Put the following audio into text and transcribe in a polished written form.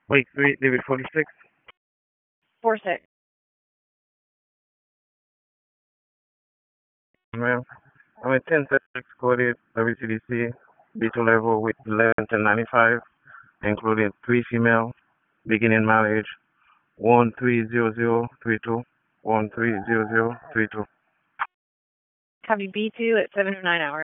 Wait, 3, David 46. 46. Ma'am, I'm a 1036 coded WCDC, B2 level with 111095, including 3 female, beginning mileage 130032, 130032. Copy B2 at 709 hours.